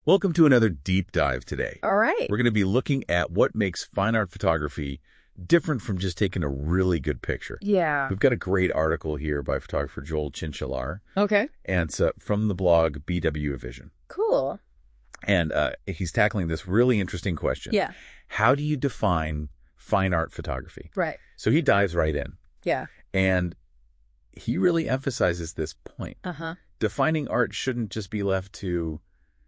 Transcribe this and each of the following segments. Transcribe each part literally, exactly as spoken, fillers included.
Welcome to another deep dive today. All right. We're going to be looking at what makes fine art photography different from just taking a really good picture. Yeah. We've got a great article here by photographer Joel Chinchilar. Okay. And it's uh, from the blog B W Vision. Cool. And uh, he's tackling this really interesting question. Yeah. How do you define fine art photography? Right. So he dives right in. Yeah. And he really emphasizes this point. Uh-huh. Defining art shouldn't just be left to,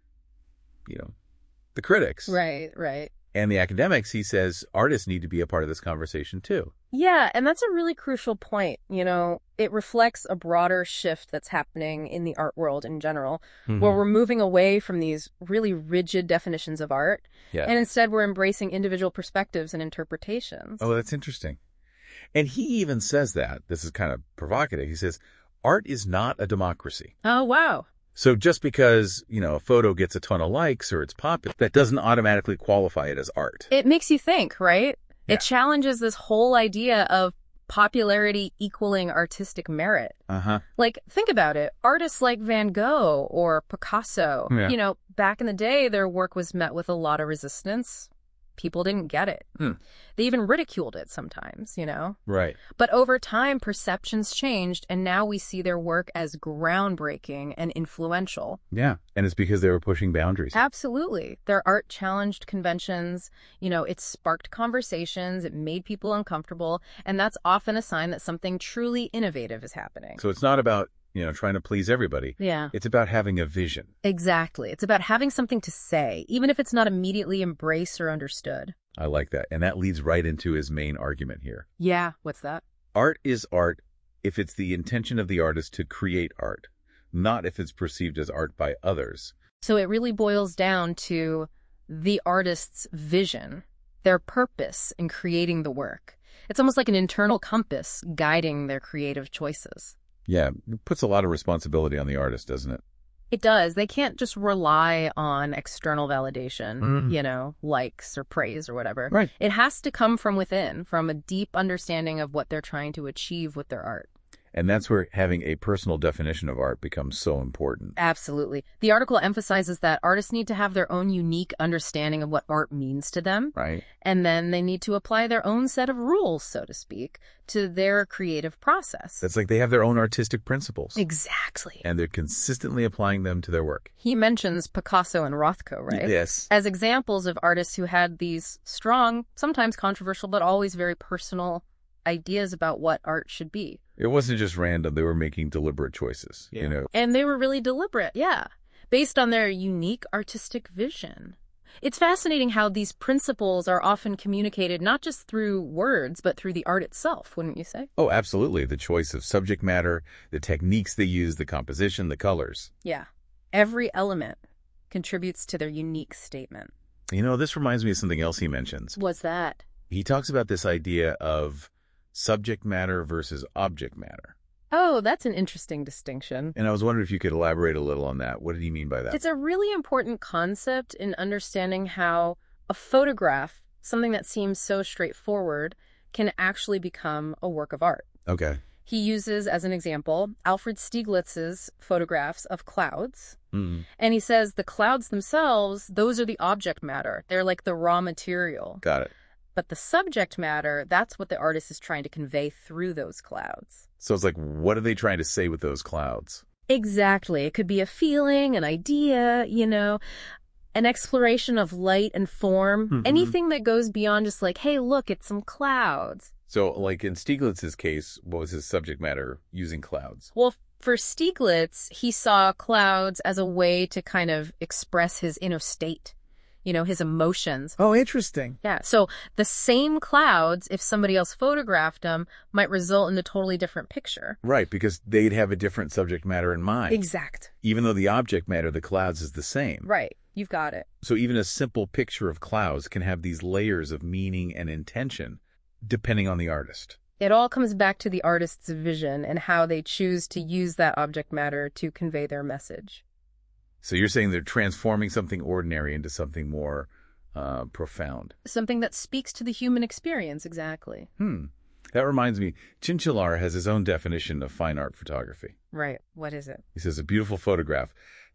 you know, the critics. Right, right. And the academics. He says artists need to be a part of this conversation too. Yeah, and that's a really crucial point. You know, it reflects a broader shift that's happening in the art world in general, Mm-hmm. where we're moving away from these really rigid definitions of art, Yeah. and instead we're embracing individual perspectives and interpretations. Oh, that's interesting. And he even says that, this is kind of provocative, he says, art is not a democracy. Oh, wow. So just because, you know, a photo gets a ton of likes or it's popular, that doesn't automatically qualify it as art. It makes you think, right? Yeah. It challenges this whole idea of popularity equaling artistic merit. Uh-huh. Like, think about it. Artists like Van Gogh or Picasso, Yeah. you know, back in the day, their work was met with a lot of resistance. People didn't get it. Hmm. They even ridiculed it sometimes, you know? Right. But over time, perceptions changed, and now we see their work as groundbreaking and influential. Yeah. And it's because they were pushing boundaries. Absolutely. Their art challenged conventions. You know, it sparked conversations. It made people uncomfortable. And that's often a sign that something truly innovative is happening. So it's not about, you know, trying to please everybody. Yeah. It's about having a vision. Exactly. It's about having something to say, even if it's not immediately embraced or understood. I like that. And that leads right into his main argument here. Yeah. What's that? Art is art if it's the intention of the artist to create art, not if it's perceived as art by others. So it really boils down to the artist's vision, their purpose in creating the work. It's almost like an internal compass guiding their creative choices. Yeah, it puts a lot of responsibility on the artist, doesn't it? It does. They can't just rely on external validation, Mhm. you know, likes or praise or whatever. Right. It has to come from within, from a deep understanding of what they're trying to achieve with their art. And that's where having a personal definition of art becomes so important. Absolutely. The article emphasizes that artists need to have their own unique understanding of what art means to them. Right. And then they need to apply their own set of rules, so to speak, to their creative process. That's like they have their own artistic principles. Exactly. And they're consistently applying them to their work. He mentions Picasso and Rothko, right? Yes. As examples of artists who had these strong, sometimes controversial, but always very personal ideas about what art should be. It wasn't just random. They were making deliberate choices, Yeah. you know. And they were really deliberate, yeah, based on their unique artistic vision. It's fascinating how these principles are often communicated not just through words, but through the art itself, wouldn't you say? Oh, absolutely. The choice of subject matter, the techniques they use, the composition, the colors. Yeah. Every element contributes to their unique statement. You know, this reminds me of something else he mentions. What's that? He talks about this idea of subject matter versus object matter. Oh, that's an interesting distinction. And I was wondering if you could elaborate a little on that. What did he mean by that? It's a really important concept in understanding how a photograph, something that seems so straightforward, can actually become a work of art. Okay. He uses, as an example, Alfred Stieglitz's photographs of clouds. Mm-hmm. And he says the clouds themselves, those are the object matter. They're like the raw material. Got it. But the subject matter, that's what the artist is trying to convey through those clouds. So it's like, what are they trying to say with those clouds? Exactly. It could be a feeling, an idea, you know, an exploration of light and form, Mhm. anything that goes beyond just like, hey, look, it's some clouds. So like in Stieglitz's case, what was his subject matter using clouds? Well, for Stieglitz, he saw clouds as a way to kind of express his inner state, you know, his emotions. Oh, interesting. Yeah. So the same clouds, if somebody else photographed them, might result in a totally different picture. Right, because they'd have a different subject matter in mind. Exact. Even though the object matter, the clouds, is the same. Right. You've got it. So even a simple picture of clouds can have these layers of meaning and intention, depending on the artist. It all comes back to the artist's vision and how they choose to use that object matter to convey their message. So you're saying they're transforming something ordinary into something more uh, profound. Something that speaks to the human experience, exactly. Hmm. That reminds me, Chinchilar has his own definition of fine art photography. Right. What is it? He says, a beautiful photograph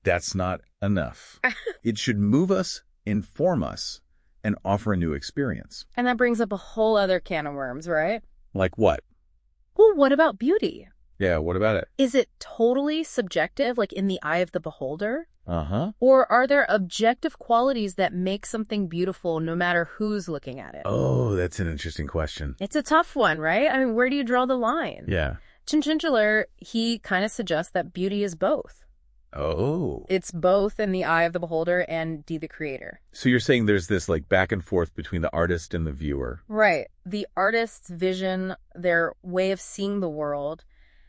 that's not enough. It should move us, inform us, and offer a new experience. And that brings up a whole other can of worms, right? Like what? Well, what about beauty? Yeah, what about it? Is it totally subjective, like in the eye of the beholder? Uh-huh. Or are there objective qualities that make something beautiful no matter who's looking at it? Oh, that's an interesting question. It's a tough one, right? I mean, where do you draw the line? Yeah. Chinchillers, he kind of suggests that beauty is both. Oh. It's both in the eye of the beholder and D, the creator. So you're saying there's this like back and forth between the artist and the viewer. Right. The artist's vision, their way of seeing the world,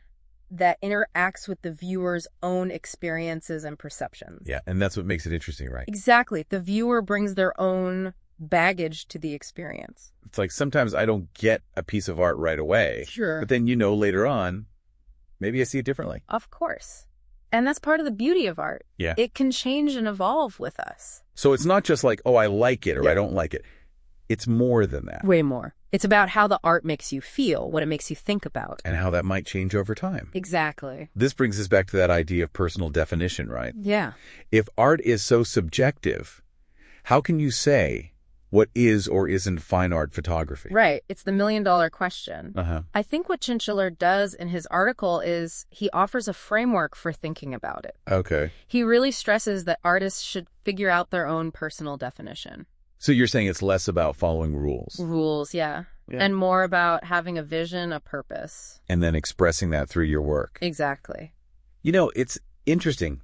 that interacts with the viewer's own experiences and perceptions. Yeah, and that's what makes it interesting, right? Exactly. The viewer brings their own baggage to the experience. It's like sometimes I don't get a piece of art right away. Sure. But then, you know, later on, maybe I see it differently. Of course. And that's part of the beauty of art. Yeah. It can change and evolve with us. So it's not just like, oh, I like it or Yeah. I don't like it. It's more than that. Way more. It's about how the art makes you feel, what it makes you think about. And how that might change over time. Exactly. This brings us back to that idea of personal definition, right? Yeah. If art is so subjective, how can you say what is or isn't fine art photography? Right. It's the million dollar question. Uh-huh. I think what Chinchiller does in his article is he offers a framework for thinking about it. Okay. He really stresses that artists should figure out their own personal definition. So you're saying it's less about following rules Rules, yeah. Yeah. And more about having a vision, a purpose. and then expressing that through your work. Exactly. You know, it's interesting.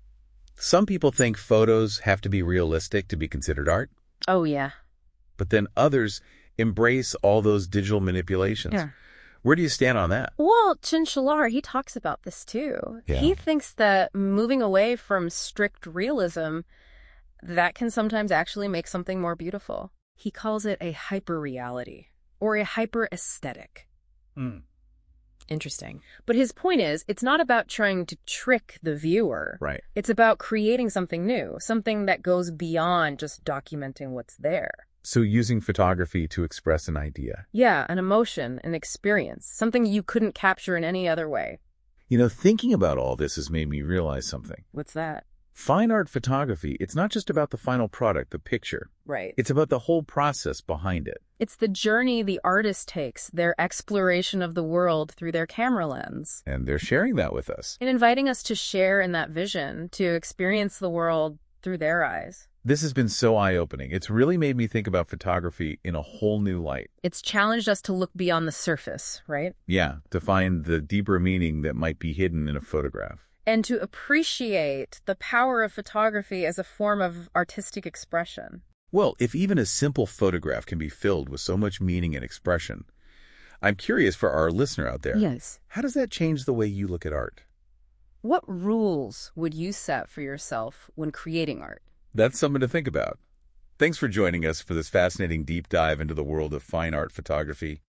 Some people think photos have to be realistic to be considered art, Oh, yeah. but then others embrace all those digital manipulations. Yeah. Where do you stand on that? Well, Chinchillar, he talks about this too. Yeah. He thinks that moving away from strict realism, that can sometimes actually make something more beautiful. He calls it a hyper-reality or a hyper-aesthetic. Mm. Interesting. But his point is, it's not about trying to trick the viewer. Right. It's about creating something new, something that goes beyond just documenting what's there. So using photography to express an idea. Yeah, an emotion, an experience, something you couldn't capture in any other way. You know, thinking about all this has made me realize something. What's that? Fine art photography, it's not just about the final product, the picture. Right. It's about the whole process behind it. It's the journey the artist takes, their exploration of the world through their camera lens. And they're sharing that with us. And inviting us to share in that vision, to experience the world through their eyes. This has been so eye-opening. It's really made me think about photography in a whole new light. It's challenged us to look beyond the surface, right? Yeah, to find the deeper meaning that might be hidden in a photograph. And to appreciate the power of photography as a form of artistic expression. Well, if even a simple photograph can be filled with so much meaning and expression, I'm curious for our listener out there. Yes. How does that change the way you look at art? What rules would you set for yourself when creating art? That's something to think about. Thanks for joining us for this fascinating deep dive into the world of fine art photography.